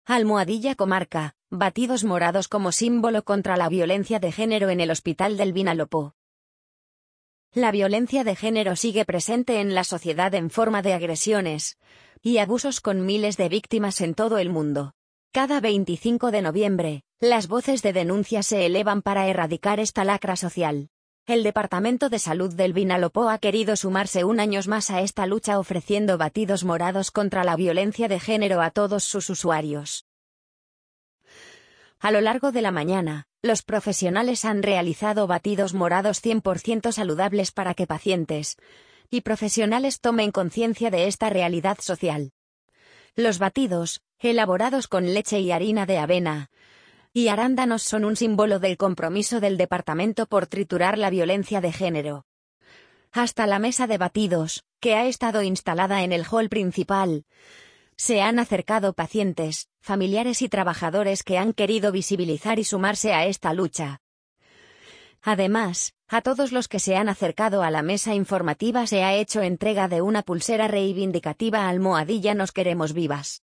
Almohadilla Comarca, batidos morados como símbolo contra la violencia de género en el Hospital del Vinalopó. La violencia de género sigue presente en la sociedad en forma de agresiones y abusos con miles de víctimas en todo el mundo. Cada 25 de noviembre, las voces de denuncia se elevan para erradicar esta lacra social. El Departamento de Salud del Vinalopó ha querido sumarse un año más a esta lucha ofreciendo batidos morados contra la violencia de género a todos sus usuarios. A lo largo de la mañana, los profesionales han realizado batidos morados 100% saludables para que pacientes y profesionales tomen conciencia de esta realidad social. Los batidos, elaborados con leche y harina de avena y arándanos, son un símbolo del compromiso del departamento por triturar la violencia de género. Hasta la mesa de batidos, que ha estado instalada en el hall principal, se han acercado pacientes, familiares y trabajadores que han querido visibilizar y sumarse a esta lucha. Además, a todos los que se han acercado a la mesa informativa se ha hecho entrega de una pulsera reivindicativa almohadilla Nos Queremos Vivas.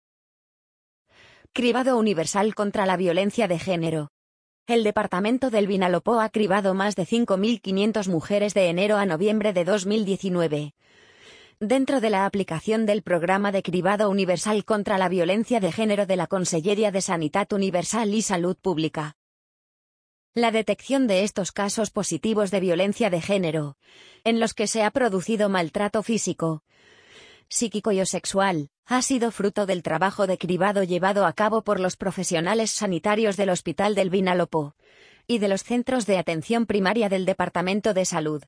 Cribado universal contra la violencia de género. El Departamento del Vinalopó ha cribado más de 5.500 mujeres de enero a noviembre de 2019. Dentro de la aplicación del programa de cribado universal contra la violencia de género de la Conselleria de Sanitat Universal y Salud Pública. La detección de estos casos positivos de violencia de género, en los que se ha producido maltrato físico, psíquico y o sexual, ha sido fruto del trabajo de cribado llevado a cabo por los profesionales sanitarios del Hospital del Vinalopó y de los centros de atención primaria del Departamento de Salud.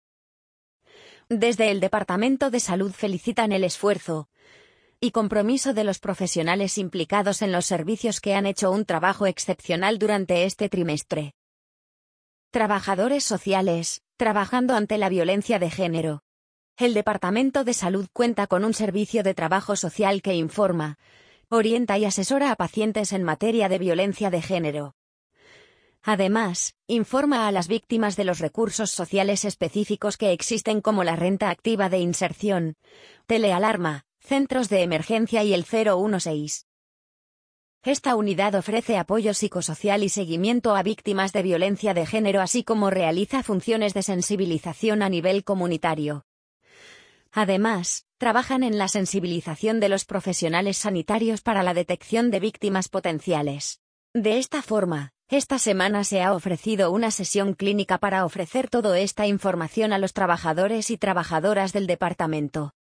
Desde el Departamento de Salud felicitan el esfuerzo y compromiso de los profesionales implicados en los servicios que han hecho un trabajo excepcional durante este trimestre. Trabajadores sociales, trabajando ante la violencia de género. El Departamento de Salud cuenta con un servicio de trabajo social que informa, orienta y asesora a pacientes en materia de violencia de género. Además, informa a las víctimas de los recursos sociales específicos que existen como la renta activa de inserción, telealarma, centros de emergencia y el 016. Esta unidad ofrece apoyo psicosocial y seguimiento a víctimas de violencia de género, así como realiza funciones de sensibilización a nivel comunitario. Además, trabajan en la sensibilización de los profesionales sanitarios para la detección de víctimas potenciales. De esta forma, esta semana se ha ofrecido una sesión clínica para ofrecer toda esta información a los trabajadores y trabajadoras del departamento.